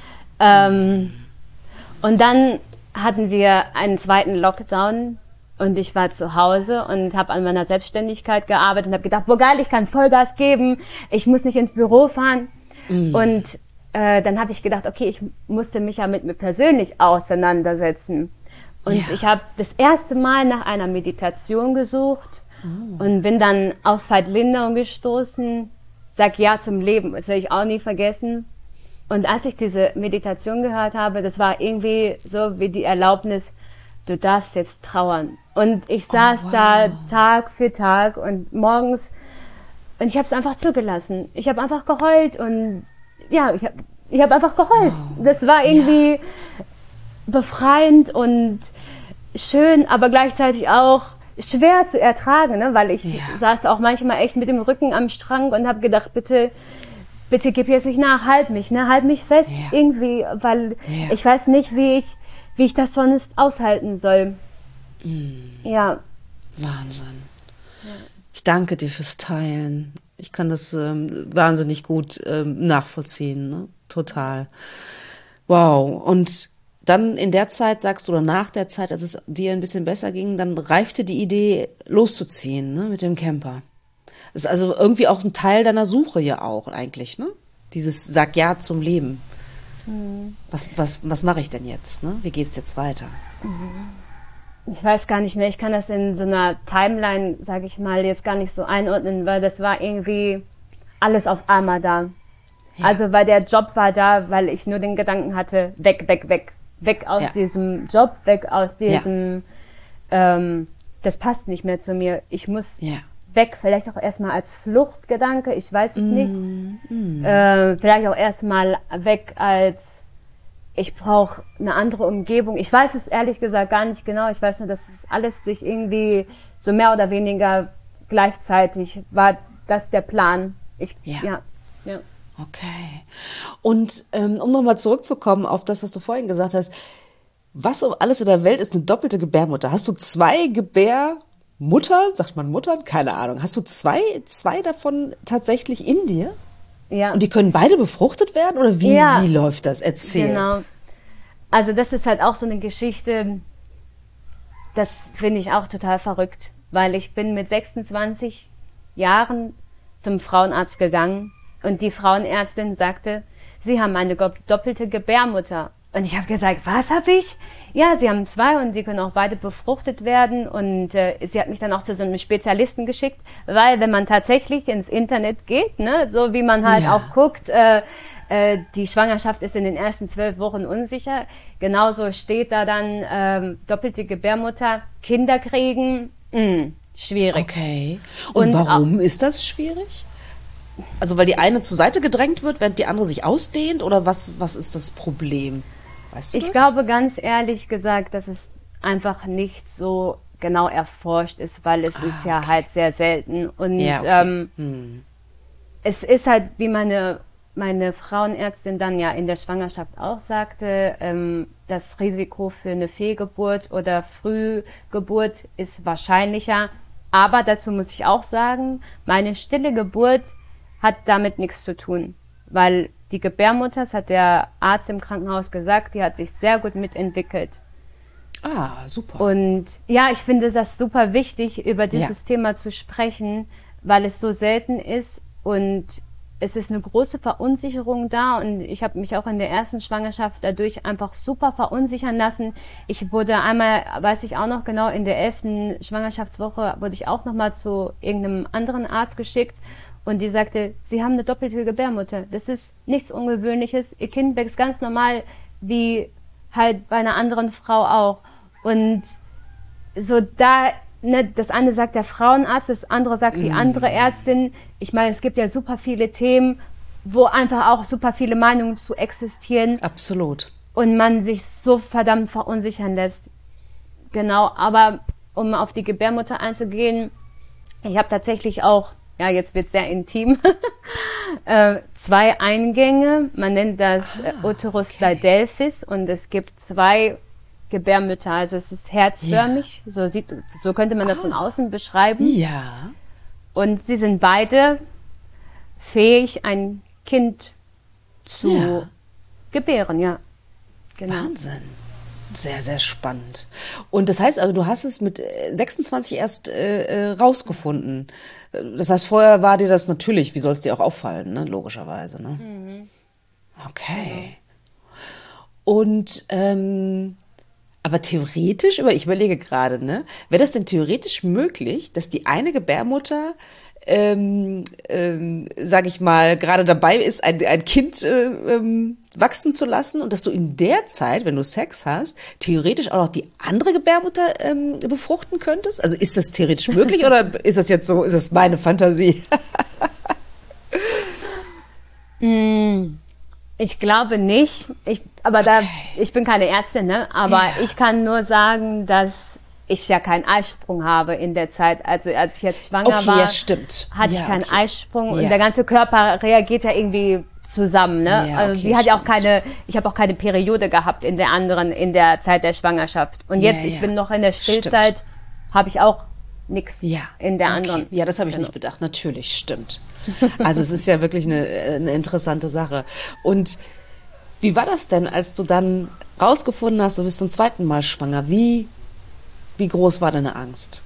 Und dann hatten wir einen zweiten Lockdown und ich war zu Hause und habe an meiner Selbstständigkeit gearbeitet und habe gedacht, boah geil, ich kann Vollgas geben, ich muss nicht ins Büro fahren. Und dann habe ich gedacht, okay, ich musste mich ja mit mir persönlich auseinandersetzen. Und ich habe das erste Mal nach einer Meditation gesucht und bin dann auf Veit Lindau gestoßen. Sag ja zum Leben, das werde ich auch nie vergessen. Und als ich diese Meditation gehört habe, das war irgendwie so wie die Erlaubnis, du darfst jetzt trauern. Und ich saß da Tag für Tag und morgens und ich habe es einfach zugelassen. Ich habe einfach geheult und ja, ich hab einfach geheult. Das war irgendwie befreiend und schön, aber gleichzeitig auch schwer zu ertragen, ne? Weil ich saß auch manchmal echt mit dem Rücken am Strang und habe gedacht, bitte gib jetzt nicht nach, halt mich fest irgendwie, weil ich weiß nicht, wie ich das sonst aushalten soll. Ja. Wahnsinn. Ich danke dir fürs Teilen. Ich kann das wahnsinnig gut nachvollziehen, ne? Total. Wow. Und dann in der Zeit, sagst du, oder nach der Zeit, als es dir ein bisschen besser ging, dann reifte die Idee, loszuziehen, ne, mit dem Camper. Das ist also irgendwie auch ein Teil deiner Suche ja auch eigentlich, ne? Dieses Sag ja zum Leben. Was mache ich denn jetzt, ne? Wie geht's jetzt weiter? Ich weiß gar nicht mehr, ich kann das in so einer Timeline, sage ich mal, jetzt gar nicht so einordnen, weil das war irgendwie alles auf einmal da. Ja. Also weil der Job war da, weil ich nur den Gedanken hatte, weg aus diesem Job, weg aus diesem, das passt nicht mehr zu mir. Ich muss weg, vielleicht auch erstmal als Fluchtgedanke, ich weiß es nicht. Vielleicht auch erstmal weg als, ich brauche eine andere Umgebung. Ich weiß es ehrlich gesagt gar nicht genau. Ich weiß nur, dass es alles sich irgendwie so mehr oder weniger gleichzeitig war das der Plan. Ja. Okay. Und um nochmal zurückzukommen auf das, was du vorhin gesagt hast, was um alles in der Welt ist eine doppelte Gebärmutter? Hast du 2 Gebärmuttern? Sagt man Muttern? Keine Ahnung. Hast du zwei davon tatsächlich in dir? Ja. Und die können beide befruchtet werden? Oder wie läuft das? Erzähl. Genau. Also das ist halt auch so eine Geschichte, das finde ich auch total verrückt, weil ich bin mit 26 Jahren zum Frauenarzt gegangen und die Frauenärztin sagte, Sie haben eine doppelte Gebärmutter. Und ich habe gesagt, was habe ich? Ja, Sie haben 2 und Sie können auch beide befruchtet werden. Und sie hat mich dann auch zu so einem Spezialisten geschickt, weil wenn man tatsächlich ins Internet geht, ne, so wie man halt auch guckt, die Schwangerschaft ist in den ersten 12 Wochen unsicher. Genauso steht da dann doppelte Gebärmutter, Kinder kriegen, schwierig. Okay. Und warum ist das schwierig? Also weil die eine zur Seite gedrängt wird, während die andere sich ausdehnt? Oder was ist das Problem? Weißt du das? Ich glaube ganz ehrlich gesagt, dass es einfach nicht so genau erforscht ist, weil es ist ja halt sehr selten. Und es ist halt, wie meine Frauenärztin dann ja in der Schwangerschaft auch sagte, das Risiko für eine Fehlgeburt oder Frühgeburt ist wahrscheinlicher. Aber dazu muss ich auch sagen, meine stille Geburt hat damit nichts zu tun, weil die Gebärmutter, das hat der Arzt im Krankenhaus gesagt, die hat sich sehr gut mitentwickelt. Ah, super. Und ja, ich finde das super wichtig, über dieses Thema zu sprechen, weil es so selten ist und es ist eine große Verunsicherung da und ich habe mich auch in der ersten Schwangerschaft dadurch einfach super verunsichern lassen. Ich wurde einmal, weiß ich auch noch genau, in der 11. Schwangerschaftswoche wurde ich auch nochmal zu irgendeinem anderen Arzt geschickt und die sagte, Sie haben eine doppelte Gebärmutter. Das ist nichts Ungewöhnliches. Ihr Kind wächst ganz normal wie halt bei einer anderen Frau auch. Und so da, ne, das eine sagt der Frauenarzt, das andere sagt die andere Ärztin. Ich meine, es gibt ja super viele Themen, wo einfach auch super viele Meinungen zu existieren. Absolut. Und man sich so verdammt verunsichern lässt. Genau, aber um auf die Gebärmutter einzugehen, ich habe tatsächlich auch, ja, jetzt wird's sehr intim, 2 Eingänge. Man nennt das Uterus Didelphys und es gibt 2 Gebärmütter, also es ist herzförmig, so könnte man das von außen beschreiben. Ja. Und sie sind beide fähig, ein Kind zu gebären, ja. Genau. Wahnsinn. Sehr, sehr spannend. Und das heißt, also du hast es mit 26 erst rausgefunden. Das heißt, vorher war dir das natürlich, wie soll es dir auch auffallen, ne? Logischerweise, ne? Mhm. Okay. Und aber theoretisch, ich überlege gerade, ne, wäre das denn theoretisch möglich, dass die eine Gebärmutter, sage ich mal, gerade dabei ist, ein Kind wachsen zu lassen und dass du in der Zeit, wenn du Sex hast, theoretisch auch noch die andere Gebärmutter befruchten könntest? Also ist das theoretisch möglich oder ist das jetzt so, ist das meine Fantasie? Ich glaube nicht. Ich bin keine Ärztin, ne? Aber ich kann nur sagen, dass ich ja keinen Eisprung habe in der Zeit. Also als ich jetzt schwanger war, hatte ich keinen Eisprung und der ganze Körper reagiert ja irgendwie zusammen, ne? Ja, also die hat ja auch ich habe auch keine Periode gehabt in der Zeit der Schwangerschaft. Und jetzt, ich bin noch in der Stillzeit, habe ich auch nichts in der anderen. Ja, das habe ich nicht bedacht. Natürlich, stimmt. Also es ist ja wirklich eine interessante Sache. Und wie war das denn, als du dann rausgefunden hast, du bist zum 2. Mal schwanger? Wie groß war deine Angst?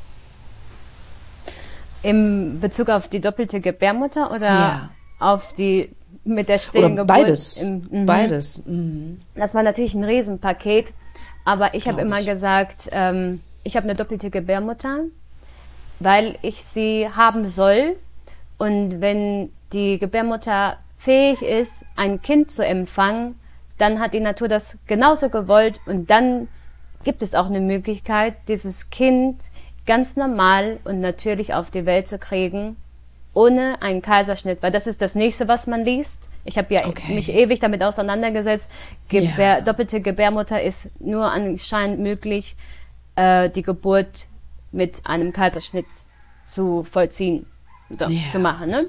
Im Bezug auf die doppelte Gebärmutter oder auf die mit der stillen oder Geburt? Beides. Beides. Mhm. Das war natürlich ein Riesenpaket, aber ich habe immer gesagt, ich habe eine doppelte Gebärmutter, weil ich sie haben soll. Und wenn die Gebärmutter fähig ist, ein Kind zu empfangen, dann hat die Natur das genauso gewollt und dann gibt es auch eine Möglichkeit, dieses Kind ganz normal und natürlich auf die Welt zu kriegen, ohne einen Kaiserschnitt, weil das ist das Nächste, was man liest. Ich habe mich ewig damit auseinandergesetzt. Doppelte Gebärmutter ist nur anscheinend möglich, die Geburt mit einem Kaiserschnitt zu vollziehen, zu machen, ne?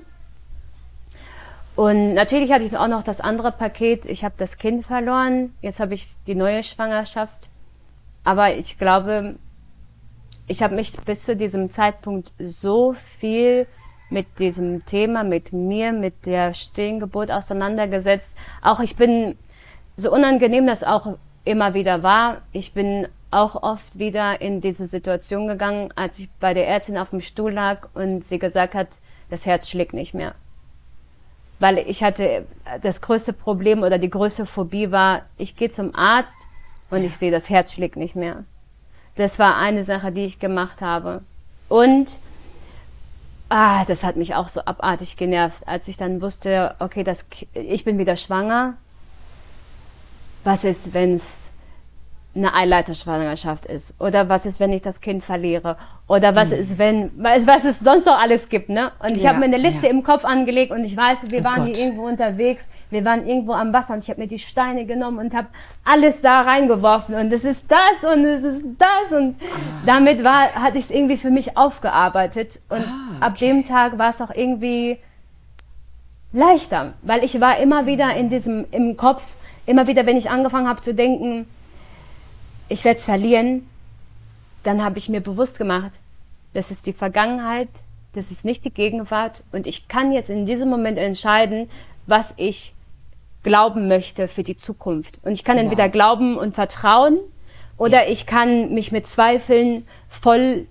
Und natürlich hatte ich auch noch das andere Paket. Ich habe das Kind verloren. Jetzt habe ich die neue Schwangerschaft. Aber ich glaube, ich habe mich bis zu diesem Zeitpunkt so viel mit diesem Thema, mit mir, mit der stillen Geburt auseinandergesetzt. Auch ich bin, so unangenehm das auch immer wieder war, ich bin auch oft wieder in diese Situation gegangen, als ich bei der Ärztin auf dem Stuhl lag und sie gesagt hat, das Herz schlägt nicht mehr. Weil ich hatte das größte Problem oder die größte Phobie war, ich gehe zum Arzt und ich sehe, das Herz schlägt nicht mehr. Das war eine Sache, die ich gemacht habe. Und das hat mich auch so abartig genervt, als ich dann wusste, okay, ich bin wieder schwanger. Was ist, wenn es eine Eileiterschwangerschaft ist? Oder was ist, wenn ich das Kind verliere? Oder was ist, was es sonst noch alles gibt, ne? Und ich habe mir eine Liste im Kopf angelegt und ich weiß, wir waren hier irgendwo unterwegs, wir waren irgendwo am Wasser und ich habe mir die Steine genommen und habe alles da reingeworfen und es ist das und es ist das und damit hatte ich es irgendwie für mich aufgearbeitet und ab dem Tag war es auch irgendwie leichter, weil ich war immer wieder im Kopf, immer wieder, wenn ich angefangen habe zu denken, ich werde es verlieren, dann habe ich mir bewusst gemacht, das ist die Vergangenheit, das ist nicht die Gegenwart und ich kann jetzt in diesem Moment entscheiden, was ich glauben möchte für die Zukunft. Und ich kann entweder glauben und vertrauen oder ich kann mich mit Zweifeln voll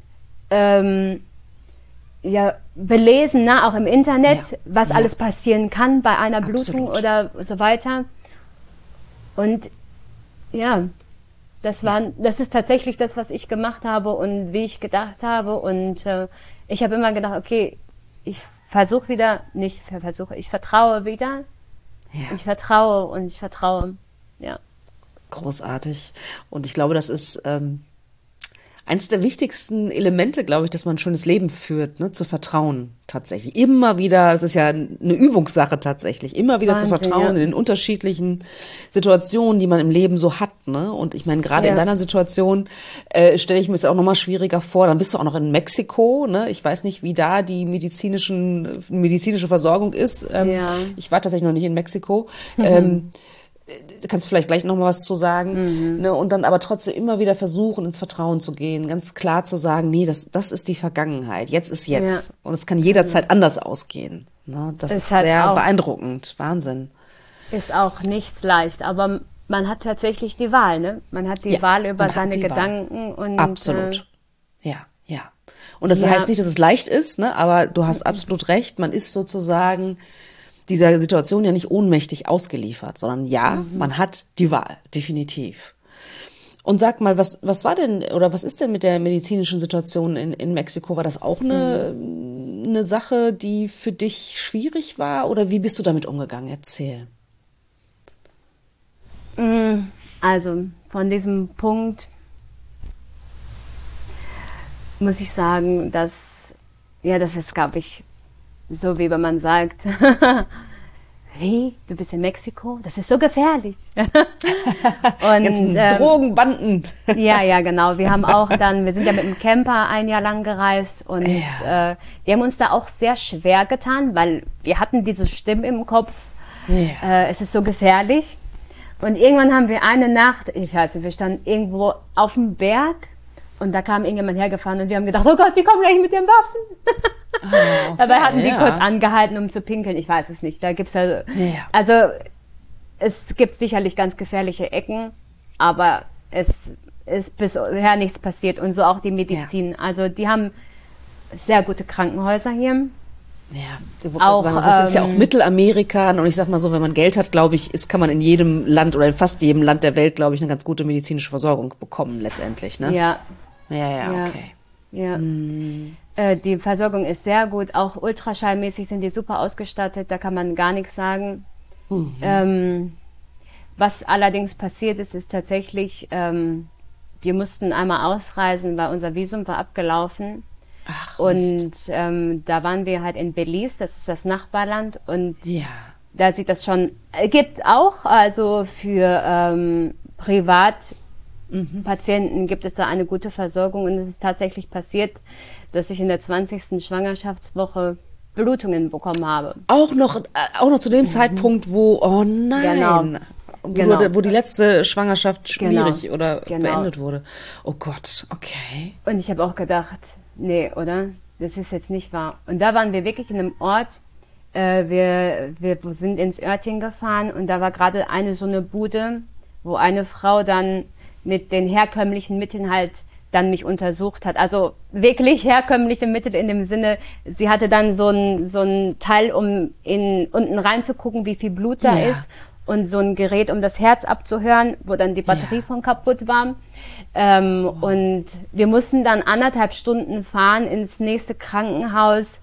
belesen, ne? Auch im Internet, was alles passieren kann bei einer Blutung oder so weiter. Und das ist tatsächlich das, was ich gemacht habe und wie ich gedacht habe. Und ich habe immer gedacht, okay, ich vertraue wieder. Ja. Ich vertraue und ich vertraue. Ja. Großartig. Und ich glaube, das ist eines der wichtigsten Elemente, glaube ich, dass man ein schönes Leben führt, ne, zu vertrauen tatsächlich. Immer wieder, das ist ja eine Übungssache tatsächlich, immer wieder Wahnsinn, zu vertrauen in den unterschiedlichen Situationen, die man im Leben so hat, ne? Und ich meine, gerade in deiner Situation stelle ich mir es auch nochmal schwieriger vor. Dann bist du auch noch in Mexiko, ne? Ich weiß nicht, wie da die medizinische Versorgung ist. Ich war tatsächlich noch nicht in Mexiko. Du kannst vielleicht gleich noch mal was zu sagen, ne? Und dann aber trotzdem immer wieder versuchen, ins Vertrauen zu gehen, ganz klar zu sagen, nee, das ist die Vergangenheit, jetzt ist jetzt. Und es kann jederzeit anders ausgehen. Ne? Das ist sehr beeindruckend, Wahnsinn. Ist auch nicht leicht, aber man hat tatsächlich die Wahl, ne? Man hat die Wahl über seine Gedanken und absolut. Ja. Und das heißt nicht, dass es leicht ist, ne? Aber du hast absolut recht, man ist sozusagen dieser Situation ja nicht ohnmächtig ausgeliefert, sondern man hat die Wahl, definitiv. Und sag mal, was war denn oder was ist denn mit der medizinischen Situation in Mexiko? War das auch eine Sache, die für dich schwierig war oder wie bist du damit umgegangen? Erzähl. Also von diesem Punkt muss ich sagen, das ist, glaube ich, so wie wenn man sagt, wie, du bist in Mexiko? Das ist so gefährlich. Und Drogenbanden. Ja, genau. Wir sind ja mit dem Camper ein Jahr lang gereist und wir haben uns da auch sehr schwer getan, weil wir hatten diese Stimme im Kopf, es ist so gefährlich. Und irgendwann haben wir eine Nacht, ich weiß nicht, wir standen irgendwo auf dem Berg und da kam irgendjemand hergefahren und wir haben gedacht, oh Gott, die kommen gleich mit den Waffen. Okay, dabei hatten die kurz angehalten, um zu pinkeln. Ich weiß es nicht. Da gibt's also es gibt sicherlich ganz gefährliche Ecken, aber es ist bisher nichts passiert und so auch die Medizin. Ja. Also die haben sehr gute Krankenhäuser hier. Ja, auch, sagen, das ist ja auch Mittelamerika und ich sag mal so, wenn man Geld hat, glaube ich, kann man in jedem Land oder in fast jedem Land der Welt, glaube ich, eine ganz gute medizinische Versorgung bekommen letztendlich, ne? Ja, okay. Ja. Die Versorgung ist sehr gut, auch ultraschallmäßig sind die super ausgestattet, da kann man gar nichts sagen. Was allerdings passiert ist tatsächlich, wir mussten einmal ausreisen, weil unser Visum war abgelaufen. Ach, und da waren wir halt in Belize, das ist das Nachbarland und da sieht das schon, gibt auch also für privat Patienten gibt es da eine gute Versorgung. Und es ist tatsächlich passiert, dass ich in der 20. Schwangerschaftswoche Blutungen bekommen habe. Auch noch zu dem Zeitpunkt, wo, oh nein, wo die letzte Schwangerschaft schwierig oder beendet wurde. Oh Gott, okay. Und ich habe auch gedacht, nee, oder? Das ist jetzt nicht wahr. Und da waren wir wirklich in einem Ort, wir sind ins Örtchen gefahren und da war gerade so eine Bude, wo eine Frau dann mit den herkömmlichen Mitteln halt dann mich untersucht hat. Also wirklich herkömmliche Mittel in dem Sinne, sie hatte dann so ein Teil, um unten reinzugucken, wie viel Blut da ist, und so ein Gerät, um das Herz abzuhören, wo dann die Batterie von kaputt war. Und wir mussten dann 1,5 Stunden fahren ins nächste Krankenhaus,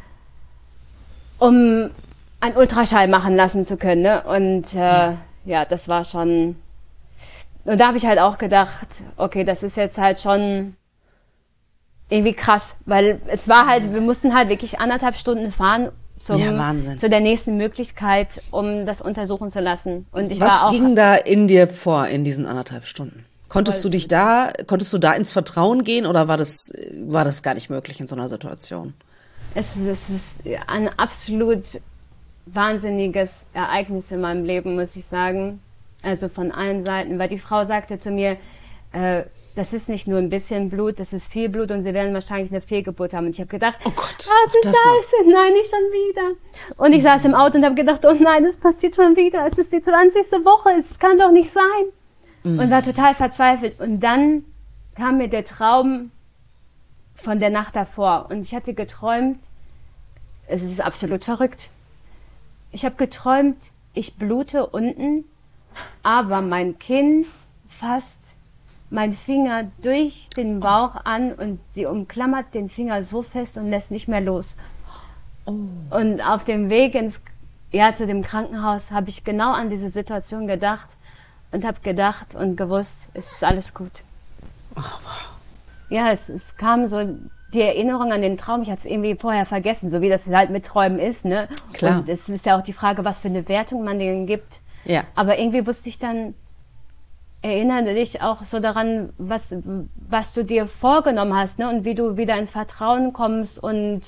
um einen Ultraschall machen lassen zu können. Ne? Und ja, das war schon... Und da habe ich halt auch gedacht, okay, das ist jetzt halt schon irgendwie krass, weil es war halt, wir mussten halt wirklich 1,5 Stunden fahren zu der nächsten Möglichkeit, um das untersuchen zu lassen. Und was ging da in dir vor in diesen 1,5 Stunden? Konntest du da ins Vertrauen gehen oder war das gar nicht möglich in so einer Situation? Es ist ein absolut wahnsinniges Ereignis in meinem Leben, muss ich sagen. Also von allen Seiten, weil die Frau sagte zu mir, das ist nicht nur ein bisschen Blut, das ist viel Blut und sie werden wahrscheinlich eine Fehlgeburt haben. Und ich habe gedacht, oh Gott, du Scheiße, nein, nicht schon wieder. Und ich saß im Auto und habe gedacht, oh nein, das passiert schon wieder. Es ist die 20. Woche, es kann doch nicht sein. Und war total verzweifelt. Und dann kam mir der Traum von der Nacht davor. Und ich hatte geträumt, es ist absolut verrückt. Ich habe geträumt, ich blute unten, aber mein Kind fasst meinen Finger durch den Bauch an und sie umklammert den Finger so fest und lässt nicht mehr los. Oh. Und auf dem Weg zu dem Krankenhaus habe ich genau an diese Situation gedacht und habe gedacht und gewusst, es ist alles gut. Oh, wow. Ja, es kam so die Erinnerung an den Traum, ich hatte es irgendwie vorher vergessen, so wie das halt mit Träumen ist, ne? Klar. Und es ist ja auch die Frage, was für eine Wertung man denen gibt. Ja. Aber irgendwie wusste ich dann, erinnere dich auch so daran, was du dir vorgenommen hast, ne? Und wie du wieder ins Vertrauen kommst und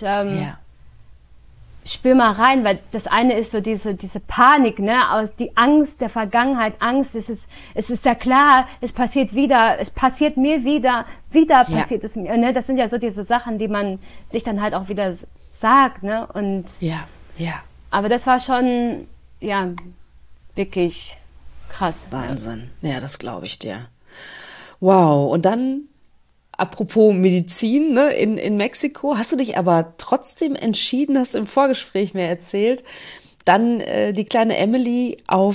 spür mal rein, weil das eine ist so diese Panik, ne? Aus die Angst der Vergangenheit, Angst, es ist ja klar, es passiert wieder, es passiert mir wieder passiert es mir, ne? Das sind ja so diese Sachen, die man sich dann halt auch wieder sagt, ne? Und aber das war schon, wirklich krass. Wahnsinn. Ja, das glaube ich dir. Wow. Und dann, apropos Medizin, ne, in Mexiko, hast du dich aber trotzdem entschieden, hast du im Vorgespräch mir erzählt, dann die kleine Emily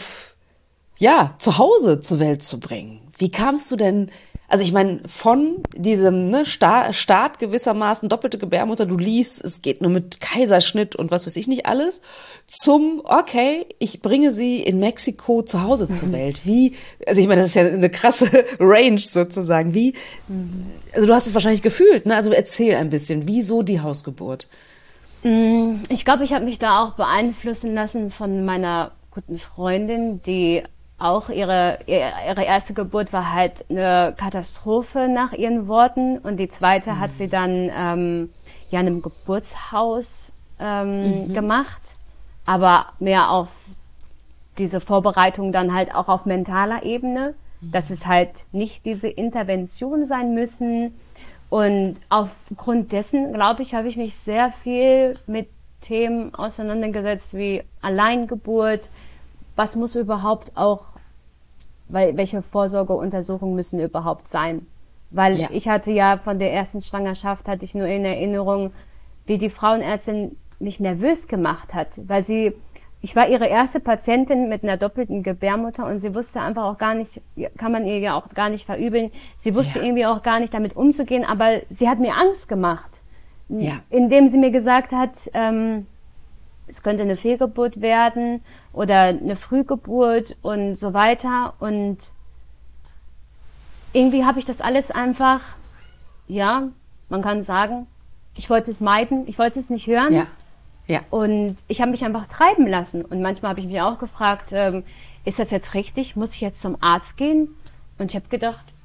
zu Hause zur Welt zu bringen. Wie kamst du denn, also ich meine, von diesem Start gewissermaßen, doppelte Gebärmutter, du liest, es geht nur mit Kaiserschnitt und was weiß ich nicht alles, zum, okay, ich bringe sie in Mexiko zu Hause zur Welt. Also ich meine, das ist ja eine krasse Range sozusagen. Also du hast es wahrscheinlich gefühlt, ne? Also erzähl ein bisschen, wieso die Hausgeburt? Ich glaube, ich habe mich da auch beeinflussen lassen von meiner guten Freundin, die auch ihre erste Geburt war halt eine Katastrophe nach ihren Worten und die zweite hat sie dann in einem Geburtshaus gemacht, aber mehr auf diese Vorbereitung dann halt auch auf mentaler Ebene, dass es halt nicht diese Intervention sein müssen und aufgrund dessen, glaube ich, habe ich mich sehr viel mit Themen auseinandergesetzt wie Alleingeburt, was muss überhaupt auch, welche Vorsorgeuntersuchungen müssen überhaupt sein? Weil ich hatte ja von der ersten Schwangerschaft, hatte ich nur in Erinnerung, wie die Frauenärztin mich nervös gemacht hat, weil ich war ihre erste Patientin mit einer doppelten Gebärmutter und sie wusste einfach auch gar nicht, kann man ihr ja auch gar nicht verübeln, sie wusste irgendwie auch gar nicht damit umzugehen, aber sie hat mir Angst gemacht, indem sie mir gesagt hat, es könnte eine Fehlgeburt werden oder eine Frühgeburt und so weiter. Und irgendwie habe ich das alles einfach, man kann sagen, ich wollte es meiden, ich wollte es nicht hören. Ja. Und ich habe mich einfach treiben lassen. Und manchmal habe ich mich auch gefragt, ist das jetzt richtig? Muss ich jetzt zum Arzt gehen? Und ich habe gedacht,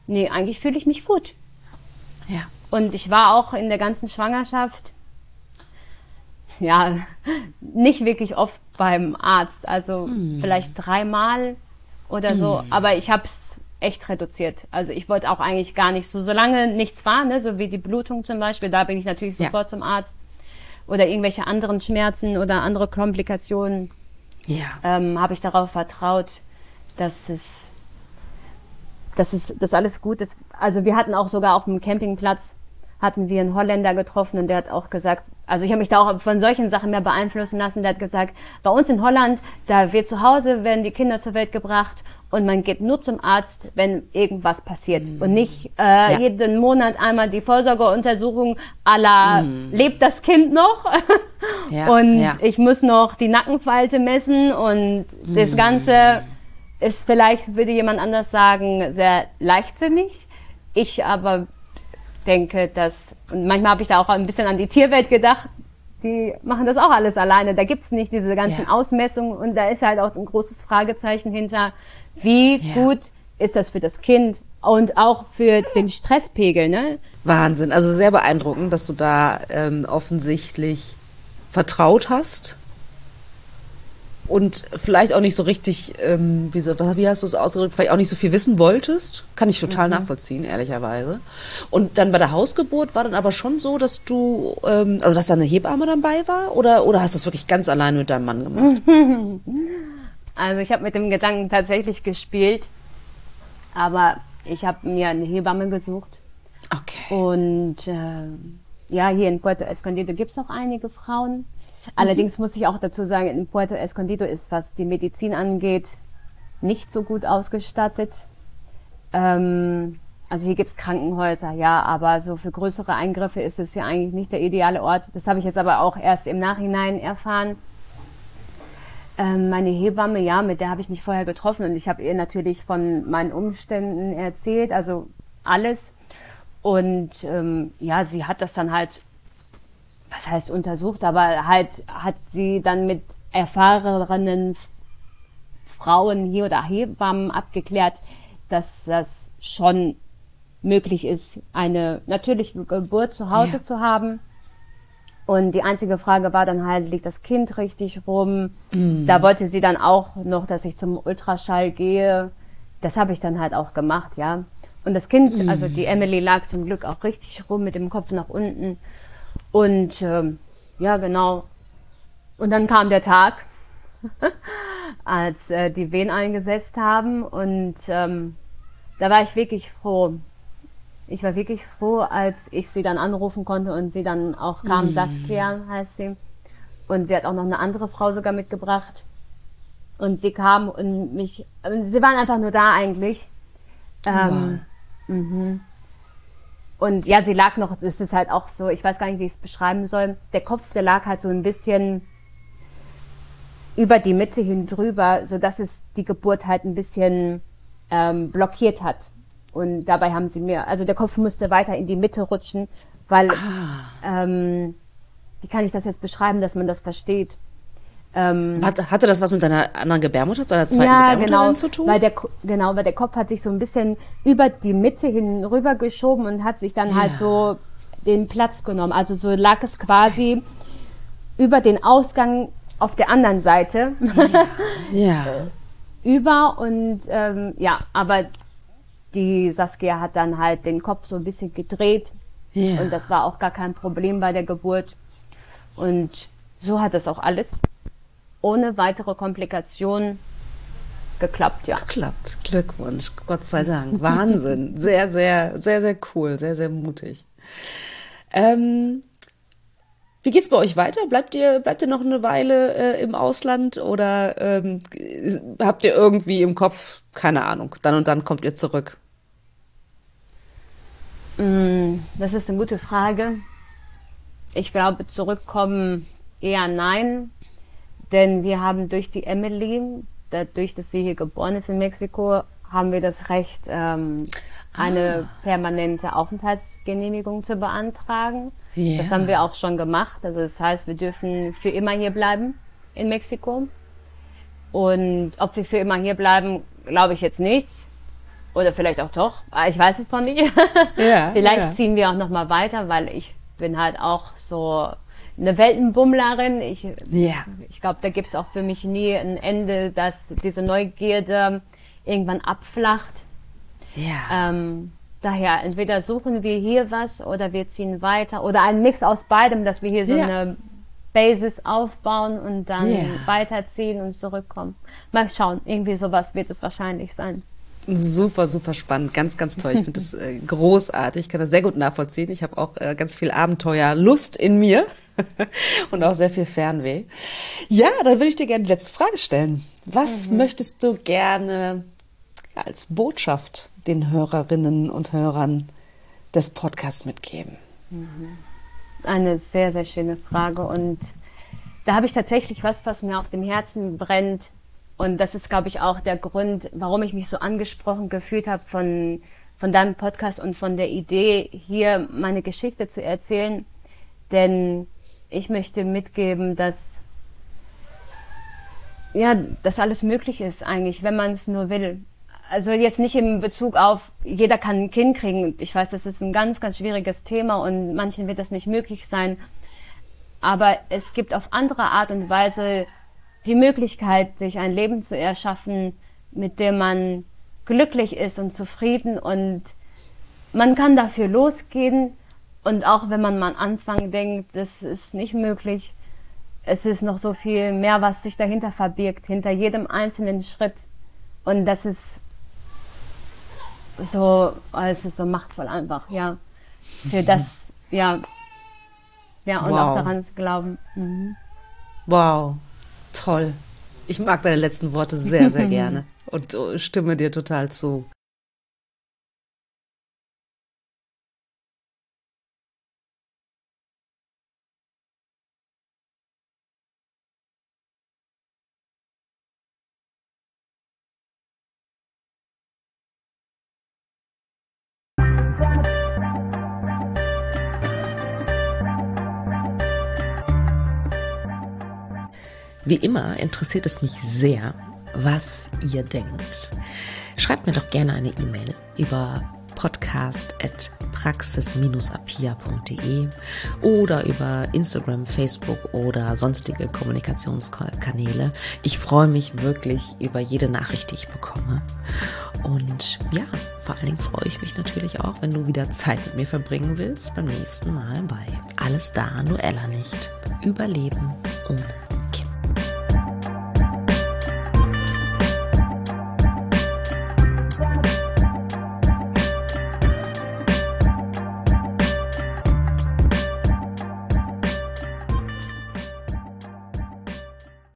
nee, eigentlich fühle ich mich gut. Ja. Und ich war auch in der ganzen Schwangerschaft, ja, nicht wirklich oft beim Arzt. Also vielleicht 3-mal oder so. Aber ich habe es echt reduziert. Also ich wollte auch eigentlich gar nicht so, solange nichts war, ne, so wie die Blutung zum Beispiel, da bin ich natürlich sofort zum Arzt. Oder irgendwelche anderen Schmerzen oder andere Komplikationen, habe ich darauf vertraut, dass alles gut ist. Also wir hatten auch sogar auf dem Campingplatz, hatten wir einen Holländer getroffen und der hat auch gesagt, also ich habe mich da auch von solchen Sachen mehr beeinflussen lassen, der hat gesagt, bei uns in Holland, da wird zu Hause, werden die Kinder zur Welt gebracht und man geht nur zum Arzt, wenn irgendwas passiert und nicht jeden Monat einmal die Vorsorgeuntersuchung à la, lebt das Kind noch? Ich muss noch die Nackenfalte messen und das Ganze ist vielleicht, würde jemand anders sagen, sehr leichtsinnig. Ich aber denke, dass, und manchmal habe ich da auch ein bisschen an die Tierwelt gedacht, die machen das auch alles alleine. Da gibt's nicht diese ganzen Ausmessungen und da ist halt auch ein großes Fragezeichen hinter, wie gut ist das für das Kind und auch für den Stresspegel, ne? Wahnsinn, also sehr beeindruckend, dass du da offensichtlich vertraut hast und vielleicht auch nicht so richtig, wie hast du es ausgedrückt, vielleicht auch nicht so viel wissen wolltest. Kann ich total nachvollziehen, ehrlicherweise. Und dann bei der Hausgeburt war dann aber schon so, dass du, also dass da eine Hebamme dabei war oder hast du es wirklich ganz alleine mit deinem Mann gemacht? Also ich habe mit dem Gedanken tatsächlich gespielt, aber ich habe mir eine Hebamme gesucht. Okay. Und hier in Puerto Escondido gibt's auch einige Frauen. Allerdings muss ich auch dazu sagen, in Puerto Escondido ist, was die Medizin angeht, nicht so gut ausgestattet. Also hier gibt's Krankenhäuser, ja, aber so für größere Eingriffe ist es ja eigentlich nicht der ideale Ort. Das habe ich jetzt aber auch erst im Nachhinein erfahren. Meine Hebamme, ja, mit der habe ich mich vorher getroffen und ich habe ihr natürlich von meinen Umständen erzählt, also alles. Und sie hat das dann halt, was heißt untersucht, aber halt hat sie dann mit erfahrenen Frauen hier oder Hebammen abgeklärt, dass das schon möglich ist, eine natürliche Geburt zu Hause zu haben. Und die einzige Frage war dann halt, liegt das Kind richtig rum? Da wollte sie dann auch noch, dass ich zum Ultraschall gehe. Das habe ich dann halt auch gemacht, ja. Und das Kind, also die Emily lag zum Glück auch richtig rum mit dem Kopf nach unten. Und genau. Und dann kam der Tag, als die Wehen eingesetzt haben. Und da war ich wirklich froh. Ich war wirklich froh, als ich sie dann anrufen konnte und sie dann auch kam. Saskia heißt sie. Und sie hat auch noch eine andere Frau sogar mitgebracht. Und sie kam und sie waren einfach nur da eigentlich. Und ja, sie lag noch, das ist halt auch so, ich weiß gar nicht, wie ich es beschreiben soll. Der Kopf, der lag halt so ein bisschen über die Mitte hin drüber, so dass es die Geburt halt ein bisschen blockiert hat. Und dabei haben sie mir, also der Kopf musste weiter in die Mitte rutschen, weil, wie kann ich das jetzt beschreiben, dass man das versteht? Hatte das was mit deiner anderen Gebärmutter, deiner zweiten Gebärmutterin zu tun? Weil der Kopf hat sich so ein bisschen über die Mitte hin rüber geschoben und hat sich dann halt so den Platz genommen. Also so lag es quasi über den Ausgang auf der anderen Seite. Über und aber die Saskia hat dann halt den Kopf so ein bisschen gedreht und das war auch gar kein Problem bei der Geburt. Und so hat es auch alles ohne weitere Komplikationen geklappt, ja. Geklappt. Glückwunsch. Gott sei Dank. Wahnsinn. Sehr, sehr, sehr, sehr cool. Sehr, sehr mutig. Wie geht's bei euch weiter? Bleibt ihr noch eine Weile im Ausland oder habt ihr irgendwie im Kopf, keine Ahnung, dann und dann kommt ihr zurück? Das ist eine gute Frage. Ich glaube, zurückkommen eher nein, denn wir haben durch die Emily, dadurch, dass sie hier geboren ist in Mexiko, haben wir das Recht, eine permanente Aufenthaltsgenehmigung zu beantragen. Das haben wir auch schon gemacht. Also das heißt, wir dürfen für immer hier bleiben in Mexiko. Und ob wir für immer hier bleiben, glaube ich jetzt nicht. Oder vielleicht auch doch, ich weiß es noch nicht. Ja, Vielleicht ziehen wir auch noch mal weiter, weil ich bin halt auch so eine Weltenbummlerin. Ich glaube, da gibt es auch für mich nie ein Ende, dass diese Neugierde irgendwann abflacht. Ja. Daher entweder suchen wir hier was oder wir ziehen weiter oder ein Mix aus beidem, dass wir hier so eine Basis aufbauen und dann weiterziehen und zurückkommen. Mal schauen, irgendwie sowas wird es wahrscheinlich sein. Super, super spannend, ganz, ganz toll. Ich finde das großartig, ich kann das sehr gut nachvollziehen. Ich habe auch ganz viel Abenteuerlust in mir und auch sehr viel Fernweh. Ja, dann würde ich dir gerne die letzte Frage stellen. Was möchtest du gerne als Botschaft den Hörerinnen und Hörern des Podcasts mitgeben? Eine sehr, sehr schöne Frage und da habe ich tatsächlich was mir auf dem Herzen brennt. Und das ist, glaube ich, auch der Grund, warum ich mich so angesprochen gefühlt habe von deinem Podcast und von der Idee, hier meine Geschichte zu erzählen. Denn ich möchte mitgeben, dass alles möglich ist eigentlich, wenn man es nur will. Also jetzt nicht in Bezug auf, jeder kann ein Kind kriegen. Ich weiß, das ist ein ganz, ganz schwieriges Thema und manchen wird das nicht möglich sein. Aber es gibt auf andere Art und Weise die Möglichkeit, sich ein Leben zu erschaffen, mit dem man glücklich ist und zufrieden und man kann dafür losgehen und auch wenn man am Anfang denkt, das ist nicht möglich, es ist noch so viel mehr, was sich dahinter verbirgt, hinter jedem einzelnen Schritt und das ist so machtvoll einfach, für das, und auch daran zu glauben. Wow. Toll. Ich mag deine letzten Worte sehr, sehr gerne und stimme dir total zu. Wie immer interessiert es mich sehr, was ihr denkt. Schreibt mir doch gerne eine E-Mail über podcast@praxis-apia.de oder über Instagram, Facebook oder sonstige Kommunikationskanäle. Ich freue mich wirklich über jede Nachricht, die ich bekomme. Und vor allen Dingen freue ich mich natürlich auch, wenn du wieder Zeit mit mir verbringen willst beim nächsten Mal bei Alles da, nur Ella nicht. Überleben ohne